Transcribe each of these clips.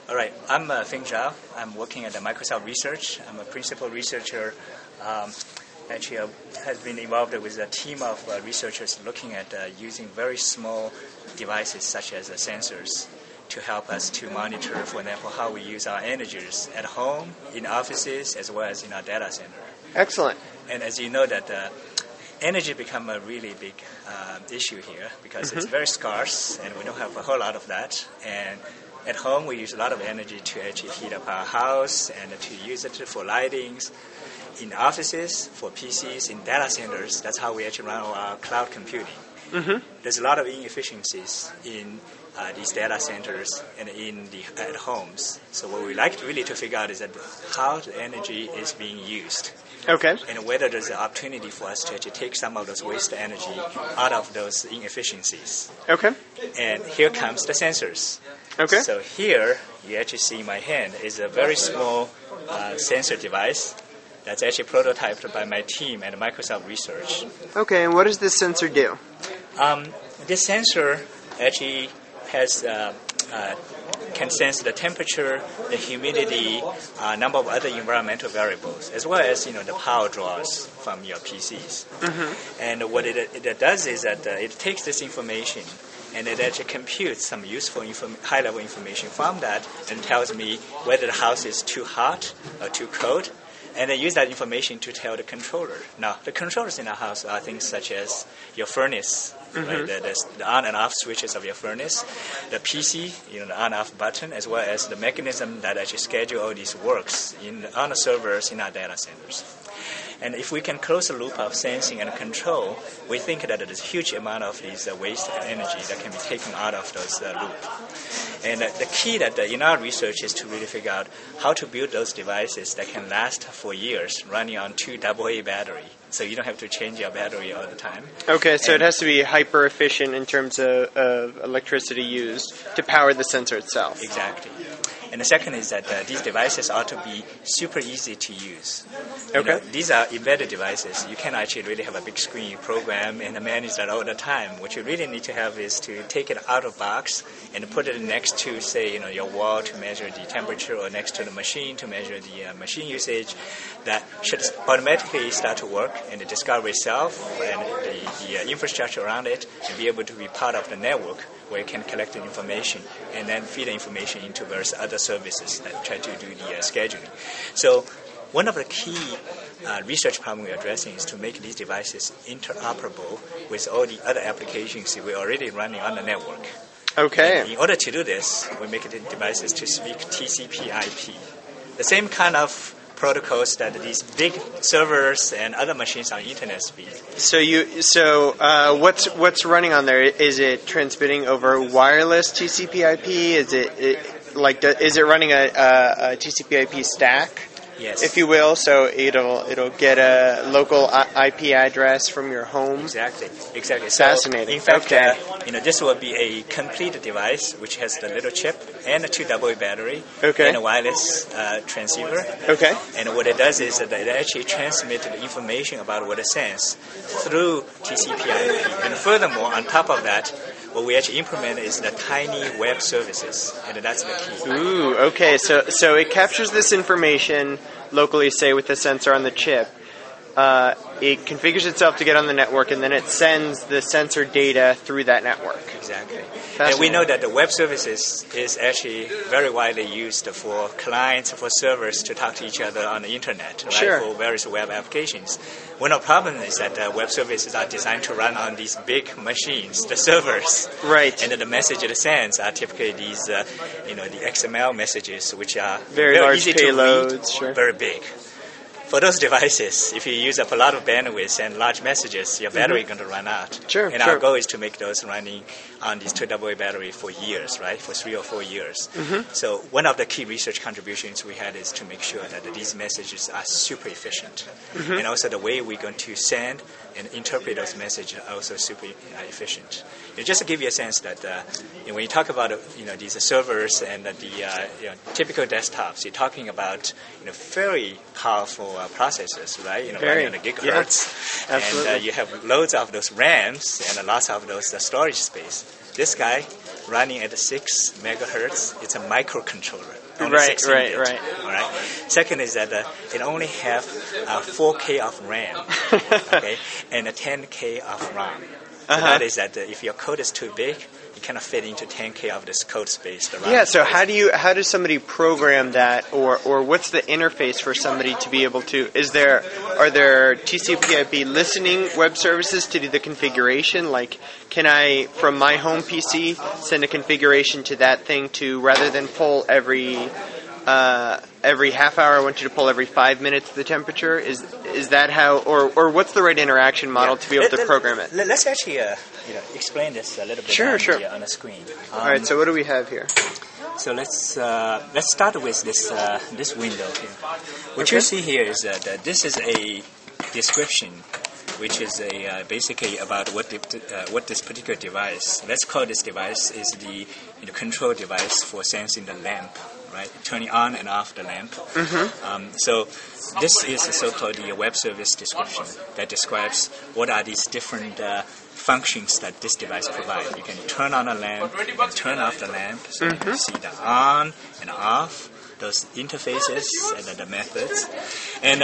All right, I'm Feng Zhao. I'm working at the Microsoft Research. I'm a principal researcher. Actually, has been involved with a team of researchers looking at using very small devices such as sensors to help us to monitor, for example, how we use our energies at home, in offices, as well as in our data center. Excellent. And as you know, that energy become a really big issue here because it's very scarce, and we don't have a whole lot of that. And at home, we use a lot of energy to actually heat up our house and to use it for lightings. In offices, for PCs, in data centers, that's how we actually run our cloud computing. There's a lot of inefficiencies in these data centers and at homes. So what we like really to figure out is that how the energy is being used. Okay. And whether there's an opportunity for us to actually take some of those waste energy out of those inefficiencies. Okay. And here comes the sensors. Okay. So here, you actually see in my hand is a very small sensor device that's actually prototyped by my team at Microsoft Research. Okay, and what does this sensor do? This sensor actually has can sense the temperature, the humidity, a number of other environmental variables, as well as the power draws from your PCs. And what it does is that it takes this information and it actually computes some useful high-level information from that and tells me whether the house is too hot or too cold. And they use that information to tell the controller. Now, the controllers in our house are things such as your furnace, right? The on and off switches of your furnace, the PC, the on off button, as well as the mechanism that actually schedule all these works on the servers in our data centers. And if we can close the loop of sensing and control, we think that there's a huge amount of these waste energy that can be taken out of those loop. And the key that in our research is to really figure out how to build those devices that can last for years, running on 2 AA battery, so you don't have to change your battery all the time. Okay, so it has to be hyper efficient in terms of electricity used to power the sensor itself. Exactly. And the second is that these devices ought to be super easy to use. Okay. These are embedded devices. You can't actually really have a big screen you program and manage that all the time. What you really need to have is to take it out of box and put it next to, say, your wall to measure the temperature, or next to the machine to measure the machine usage. That should automatically start to work and discover itself and the infrastructure around it, and be able to be part of the network where you can collect the information and then feed the information into various other services that try to do the scheduling. So one of the key research problems we're addressing is to make these devices interoperable with all the other applications we're already running on the network. Okay. And in order to do this, we make the devices to speak TCP/IP. The same kind of protocols that these big servers and other machines on the internet speak. So what's running on there? Is it transmitting over wireless TCP/IP? Is it running a TCP/IP stack? Yes. If you will, so it'll get a local IP address from your home. Exactly. Fascinating. So, in fact, okay. This will be a complete device which has the little chip and a 2 AA battery and a wireless transceiver. Okay. And what it does is that it actually transmits the information about what it sends through TCP/IP. And furthermore, on top of that, what we actually implement is the tiny web services, and that's the key. Ooh, okay. So it captures this information locally, say with the sensor on the chip. It configures itself to get on the network, and then it sends the sensor data through that network. Exactly. And we know that the web services is actually very widely used for clients, for servers to talk to each other on the internet, right? Sure. For various web applications. One of the problems is that web services are designed to run on these big machines, the servers. Right. And the message it sends are typically these, the XML messages, which are very large easy payloads, to read, sure. very big. For those devices, if you use up a lot of bandwidth and large messages, your battery is going to run out. Sure. And our goal is to make those running on these 2 AA battery for years, right? For 3 or 4 years. So one of the key research contributions we had is to make sure that these messages are super efficient. And also the way we're going to send and interpret those messages are also super efficient. Just to give you a sense that when you talk about these servers and the typical desktops, you're talking about very powerful processors, right? Running on the gigahertz, absolutely. And you have loads of those RAMs and lots of those storage space. This guy running at 6 megahertz. It's a microcontroller. Only Right, 16 right, bit, right. All right. Second is that it only have 4K of RAM, okay, and a 10K of RAM. So that is that if your code is too big, you cannot fit into 10K of this code space. Yeah. So how does somebody program that, or what's the interface for somebody to be able to? Are there TCP/IP listening web services to do the configuration? Like, can I from my home PC send a configuration to that thing to rather than pull every half hour, I want you to pull every 5 minutes the temperature? Is that how, or what's the right interaction model to be able to program it? Let's actually explain this a little bit on the screen. All right. So what do we have here? So let's start with this window here. What you see here is that this is a description, which is basically about what this particular device. Let's call this device is the control device for sensing the lamp. Right, turning on and off the lamp. So this is the so-called the web service description that describes what are these different functions that this device provides. You can turn on a lamp, you can turn off the lamp, so you can see the on and off, those interfaces and the methods, and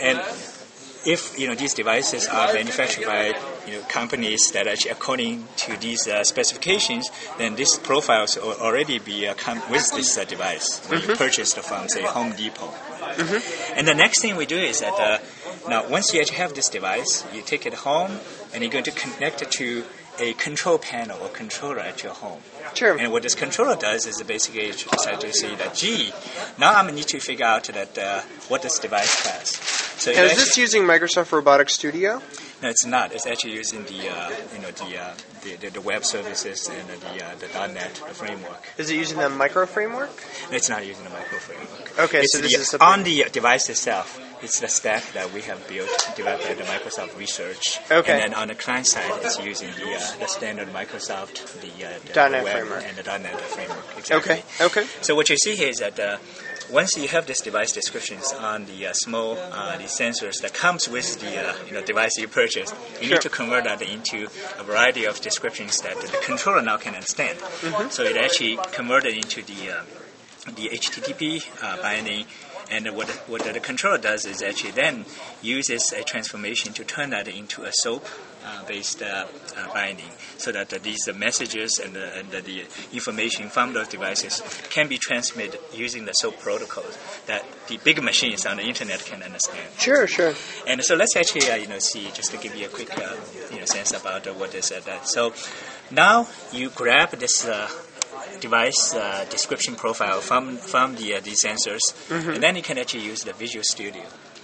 if these devices are manufactured by companies that actually according to these specifications, then these profiles will already be come with this device when you purchase from say Home Depot. And the next thing we do is that now once you actually have this device, you take it home and you're going to connect it to a control panel or controller at your home. Sure. And what this controller does is basically decide to say that, now I need to figure out that what this device has. So and is this using Microsoft Robotics Studio? No, it's not. It's actually using the web services and the .NET framework. Is it using the micro framework? No, it's not using the micro framework. Okay, it's so this is something on the device itself. It's the stack that we have developed at the Microsoft Research. Okay. And then on the client side, it's using the standard Microsoft, the .NET web framework. and the .NET framework. Exactly. Okay. So what you see here is that once you have this device descriptions on the small the sensors that comes with the device you purchased, you need to convert that into a variety of descriptions that the controller now can understand. So it actually converted into the HTTP binding. And what the controller does is actually then uses a transformation to turn that into a SOAP-based binding, so that these messages and the information from those devices can be transmitted using the SOAP protocols that the big machines on the internet can understand. Sure. And so let's actually see, just to give you a quick sense about what is that. So now you grab this device description profile from the sensors, and then you can actually use the Visual Studio.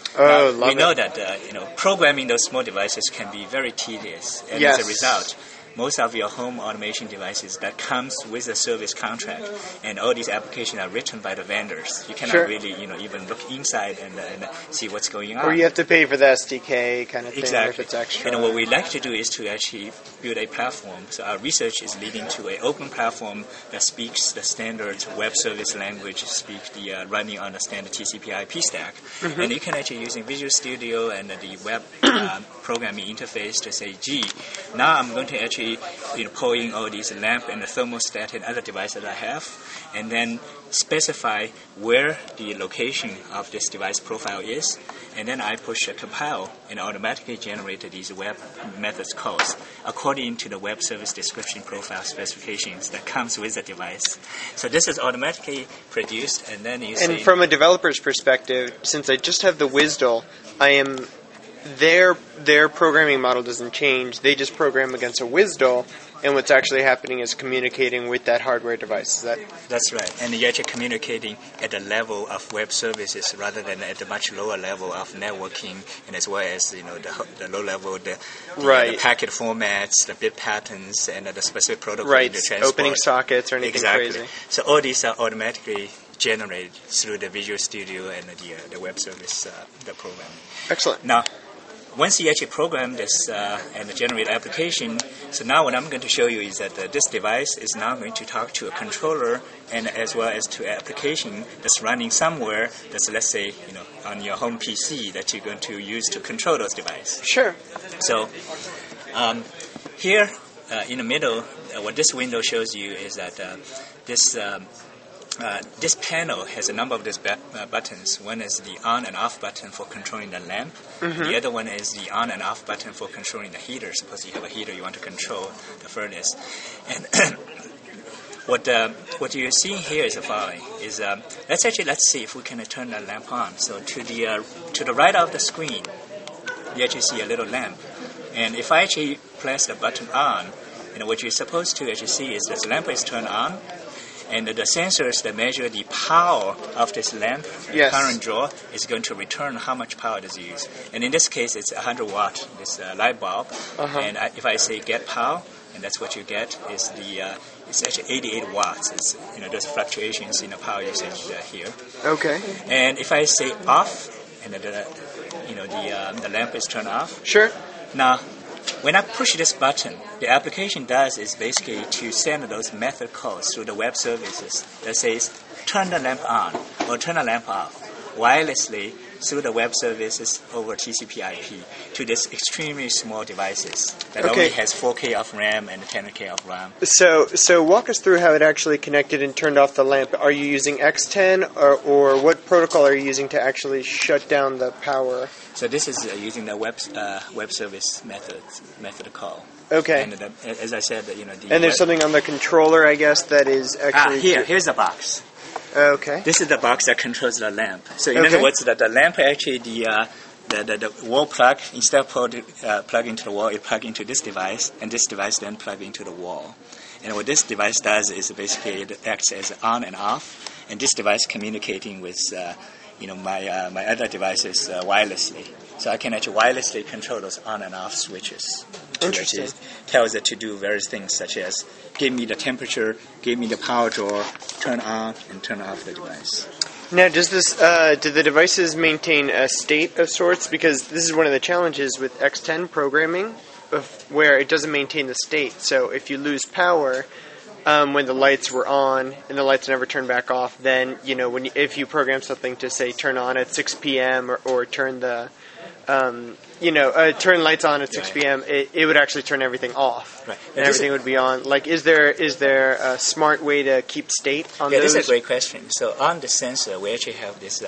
We know that programming those small devices can be very tedious, and as a result, most of your home automation devices that comes with a service contract, and all these applications are written by the vendors. You cannot really even look inside and see what's going on. Or you have to pay for the SDK kind of thing Exactly. if it's extra. And what we like to do is to actually build a platform. So our research is leading to an open platform that speaks the standard web service language, speak the running on the standard TCP/IP stack. And you can actually using Visual Studio and the web programming interface to say, now I'm going to actually pull in all these lamp and the thermostat and other devices that I have, and then specify where the location of this device profile is, and then I push a compile and automatically generate these web methods calls according to the web service description profile specifications that comes with the device. So this is automatically produced, and then And from a developer's perspective, since I just have the WSDL, their programming model doesn't change. They just program against a WSDL, and what's actually happening is communicating with that hardware device. That's right. And you're actually communicating at the level of web services rather than at the much lower level of networking, and as well as the low level, the packet formats, the bit patterns, and the specific protocol to transport. Opening sockets or anything crazy. So all these are automatically generated through the Visual Studio and the web service, the program. Excellent. Now, once you actually program this and generate application, so now what I'm going to show you is that this device is now going to talk to a controller and as well as to an application that's running somewhere that's, let's say, on your home PC that you're going to use to control those devices. Sure. So here in the middle what this window shows you is that this panel has a number of these buttons. One is the on and off button for controlling the lamp. The other one is the on and off button for controlling the heater. Suppose you have a heater, you want to control the furnace. And what you're seeing here is the following: is let's see if we can turn the lamp on. So to the right of the screen, you actually see a little lamp. And if I actually press the button on, what you're supposed to actually see is that the lamp is turned on, and the sensors that measure the power of this lamp, the current draw, is going to return how much power it is used. And in this case, it's 100 watt, this light bulb. And if I say get power, and that's what you get, is it's actually 88 watts. It's, there's fluctuations in the power usage here. Okay. And if I say off, and the lamp is turned off. Sure. Now, when I push this button, the application does is basically to send those method calls through the web services that says turn the lamp on or turn the lamp off wirelessly through the web services over TCP/IP to this extremely small devices that only has 4K of RAM and 10K of RAM. So walk us through how it actually connected and turned off the lamp. Are you using X10 or what protocol are you using to actually shut down the power? So this is using the web service method call. Okay. And as I said, and there's something on the controller, I guess, that is actually here's the box. Okay. This is the box that controls the lamp. So in other words, that the lamp actually the wall plug, instead of plug into the wall, it plug into this device, and this device then plug into the wall. And what this device does is basically it acts as on and off, and this device communicating with my other devices wirelessly. So I can actually wirelessly control those on and off switches. Interesting. It tells it to do various things such as give me the temperature, give me the power draw, turn on and turn off the device. Now, do the devices maintain a state of sorts? Because this is one of the challenges with X10 programming, where it doesn't maintain the state. So if you lose power when the lights were on and the lights never turn back off, then if you program something to say turn on at 6 p.m. or turn the turn lights on at 6 p.m., it would actually turn everything off. Right. And everything would be on. Like, is there a smart way to keep state on those? Yeah, this is a great question. So on the sensor, we actually have this,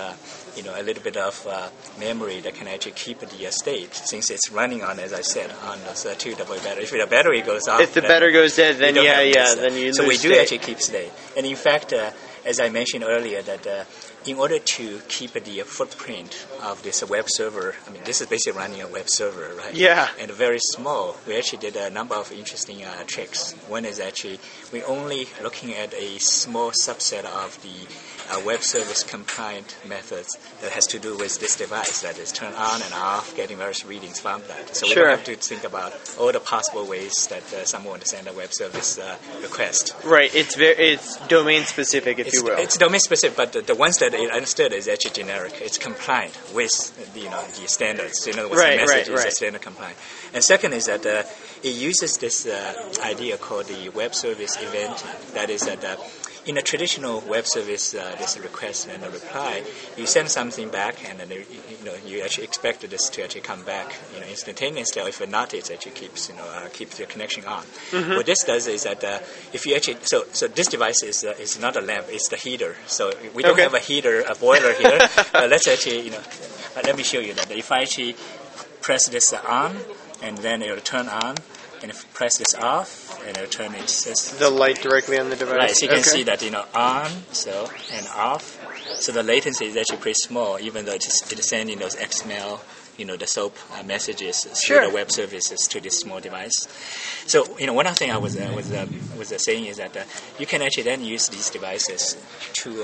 a little bit of memory that can actually keep the state, since it's running on, as I said, on those 2AA battery. If the battery goes off... If the battery goes dead, then then you lose So we do state. actually keep state. And in fact, as I mentioned earlier, that in order to keep the footprint of this web server, this is basically running a web server, right? Yeah. And very small. We actually did a number of interesting tricks. One is actually we're only looking at a small subset of the web service compliant methods that has to do with this device, that is turn on and off, getting various readings from that. So we don't have to think about all the possible ways that someone would send a web service request. Right. It's domain specific, if you will. It's domain specific, but the ones that it understood is actually generic. It's compliant with the standards. In other words, the message is standard compliant. And second is that it uses this idea called the web service eventing. That is that in a traditional web service, this request and a reply, you send something back, and then you actually expect this to actually come back instantaneously. Or if not, it actually keeps your connection on. Mm-hmm. What this does is that if you actually so this device is not a lamp, it's the heater. So we don't have a boiler here. Let's actually let me show you that. If I actually press this on, and then it will turn on. And if you press this off, and it'll turn it. The light directly on the device. Right, so you can see that on, and off. So the latency is actually pretty small, even though it's sending those XML, the SOAP messages through the web services to this small device. So one other thing I was saying is that you can actually then use these devices to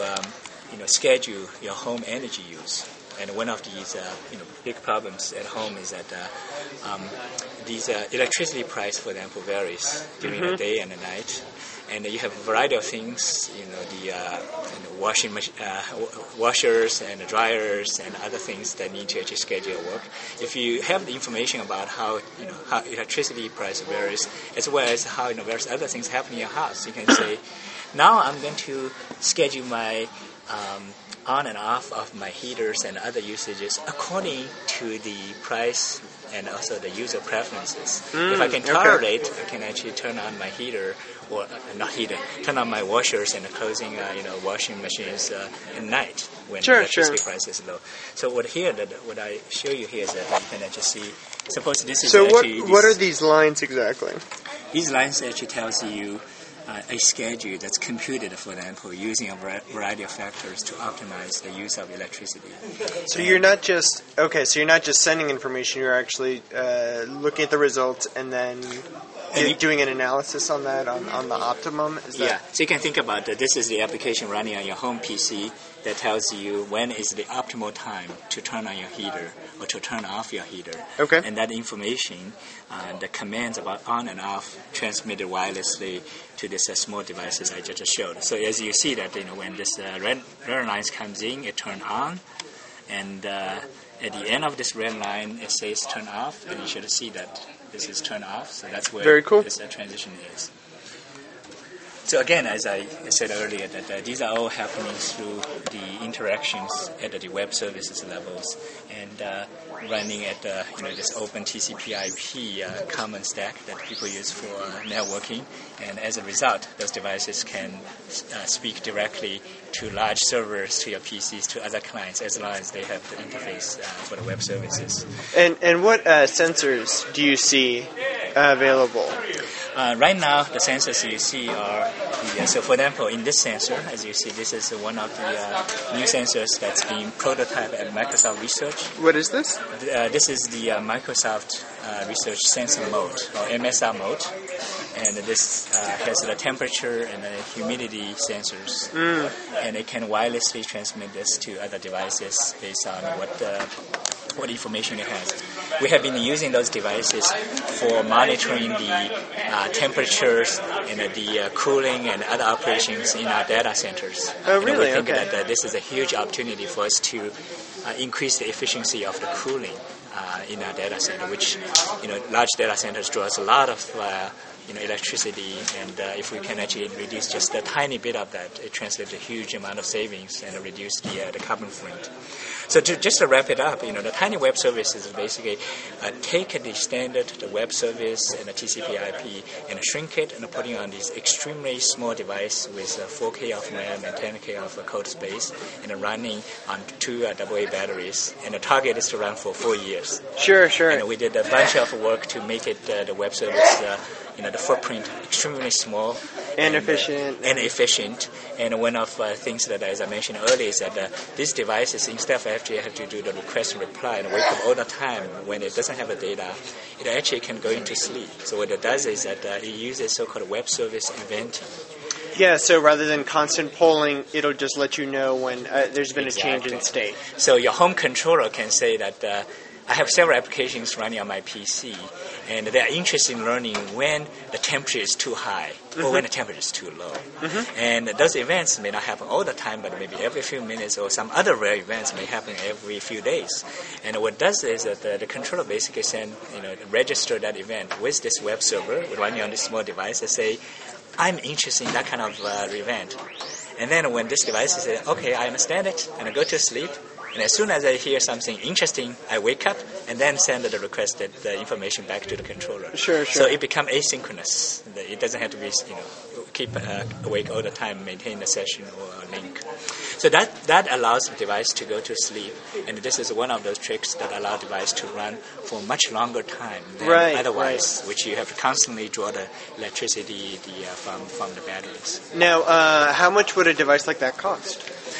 schedule your home energy use. And one of these big problems at home is that these electricity price, for example, varies during the day and the night. And you have a variety of things, the washers and the dryers and other things that need to actually schedule work. If you have the information about how electricity price varies, as well as how various other things happen in your house, you can say, now I'm going to schedule my on and off of my heaters and other usages according to the price and also the user preferences. If I can tolerate, I can actually turn on my heater or not heating, turn on my washers and closing, washing machines at night when electricity price is low. So what I show you here is that you can actually see. Suppose this is so actually. What are these lines exactly? These lines actually tells you a schedule that's computed, for example, using a variety of factors to optimize the use of electricity. So you're not just sending information. You're actually looking at the results and then doing an analysis on that on the optimum. Yeah. So you can think about that. This is the application running on your home PC that tells you when is the optimal time to turn on your heater or to turn off your heater. Okay. And that information, the commands about on and off, transmitted wirelessly to these small devices I just showed. So as you see that, when this red lines comes in, it turns on, and at the end of this red line, it says turn off, and you should see that this is turn off. So that's where Very cool. this transition is. So again, as I said earlier, that these are all happening through the interactions at the web services levels and running at this open TCP/IP common stack that people use for networking. And as a result, those devices can speak directly to large servers, to your PCs, to other clients, as long as they have the interface for the web services. And what sensors do you see available? Right now, the sensors you see are so for example, in this sensor, as you see, this is one of the new sensors that's being prototyped at Microsoft Research. What is this? This is the Microsoft Research Sensor Mode, or MSR mode, and this has the temperature and the humidity sensors, and it can wirelessly transmit this to other devices based on what information it has. We have been using those devices for monitoring the temperatures and the cooling and other operations in our data centers. Oh, really? We think that this is a huge opportunity for us to increase the efficiency of the cooling in our data center, which, large data centers draws a lot of electricity, and if we can actually reduce just a tiny bit of that, it translates a huge amount of savings and reduce the carbon footprint. So just to wrap it up, the tiny web services basically take the standard, the web service and the TCP/IP, and shrink it and put it on this extremely small device with 4K of RAM and 10K of code space, and running on 2 AA batteries. And the target is to run for 4 years. Sure. And we did a bunch of work to make it the web service. The footprint extremely small and efficient. And one of the things that, as I mentioned earlier, is that these devices, instead of actually have to do the request and reply and wake up all the time when it doesn't have the data, it actually can go into sleep. So what it does is that it uses so-called web service eventing. Yeah, so rather than constant polling, it'll just let you know when there's been a change in state. So your home controller can say that I have several applications running on my PC, and they're interested in learning when the temperature is too high or when the temperature is too low. And those events may not happen all the time, but maybe every few minutes, or some other rare events may happen every few days. And what it does is that the controller basically register that event with this web server running on this small device and say, I'm interested in that kind of event. And then when this device says, okay, I understand it, and I go to sleep, and as soon as I hear something interesting, I wake up and then send the requested information back to the controller. Sure. So it becomes asynchronous. It doesn't have to be, keep awake all the time, maintain a session or a link. So that allows the device to go to sleep, and this is one of those tricks that allow the device to run for much longer time than otherwise, which you have to constantly draw the electricity from the batteries. Now, how much would a device like that cost?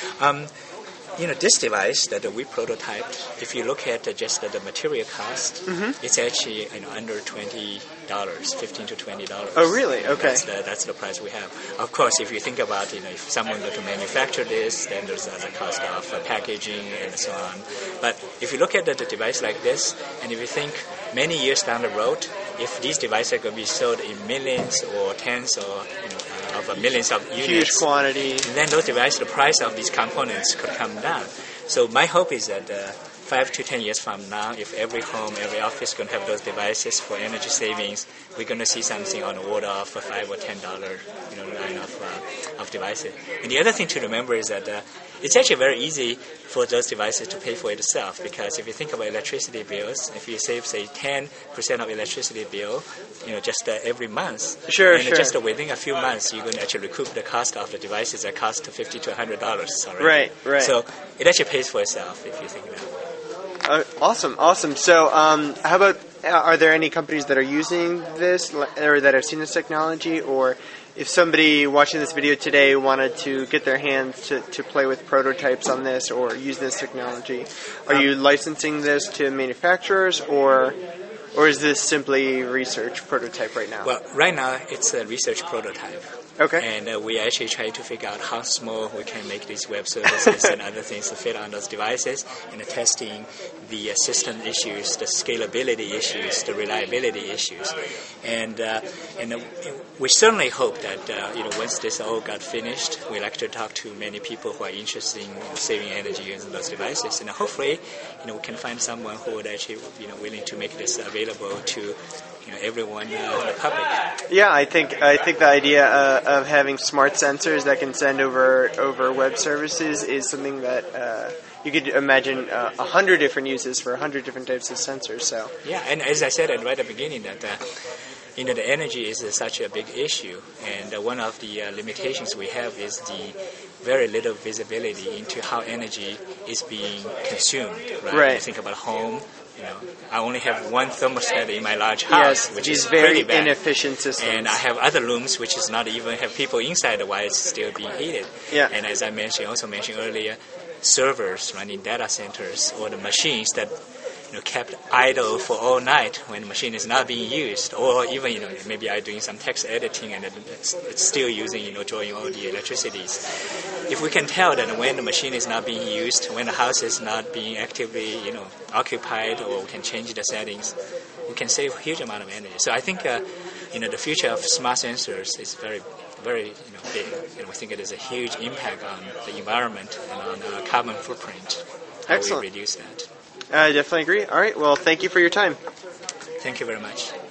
This device that we prototyped, if you look at just the material cost, it's actually under $20, $15 to $20. Oh, really? Okay. That's the price we have. Of course, if you think about, if someone were to manufacture this, then there's the cost of packaging and so on. But if you look at the device like this, and if you think many years down the road, if these devices are going to be sold in millions or tens or of millions of units, huge quantity, then those devices, the price of these components could come down. So my hope is that 5 to 10 years from now, if every home, every office is going to have those devices for energy savings, we're going to see something on the order of $5 or $10 line of devices. And the other thing to remember is that it's actually very easy for those devices to pay for itself, because if you think about electricity bills, if you save, say, 10% of electricity bill, just every month, Sure. just within a few months, you're going to actually recoup the cost of the devices that cost $50 to $100 already. Right. So it actually pays for itself if you think that way. Awesome. So, how about, are there any companies that are using this or that have seen this technology? Or if somebody watching this video today wanted to get their hands to play with prototypes on this or use this technology, are you licensing this to manufacturers, or is this simply research prototype right now? Well, right now it's a research prototype. Okay. And we actually try to figure out how small we can make these web services and other things to fit on those devices, and testing the system issues, the scalability issues, the reliability issues. And we certainly hope that once this all got finished, we'd like to talk to many people who are interested in saving energy using those devices, and hopefully we can find someone who would actually willing to make this available to everyone in the public. Yeah, I think the idea of having smart sensors that can send over web services is something that you could imagine 100 different uses for 100 different types of sensors. So yeah, and as I said right at the beginning, that the energy is such a big issue, and one of the limitations we have is the very little visibility into how energy is being consumed. Right. You think about home. I only have one thermostat in my large house, which is very bad. Inefficient systems. And I have other rooms which is not even have people inside while it's still being heated. Yeah. And as I also mentioned earlier, servers running data centers or the machines that kept idle for all night when the machine is not being used, or even maybe I'm doing some text editing and it's still using drawing all the electricities. If we can tell that when the machine is not being used, when the house is not being actively occupied, or we can change the settings, we can save a huge amount of energy. So I think the future of smart sensors is very, very big, and we think it is a huge impact on the environment and on the carbon footprint. Excellent. We reduce that. I definitely agree. All right. Well, thank you for your time. Thank you very much.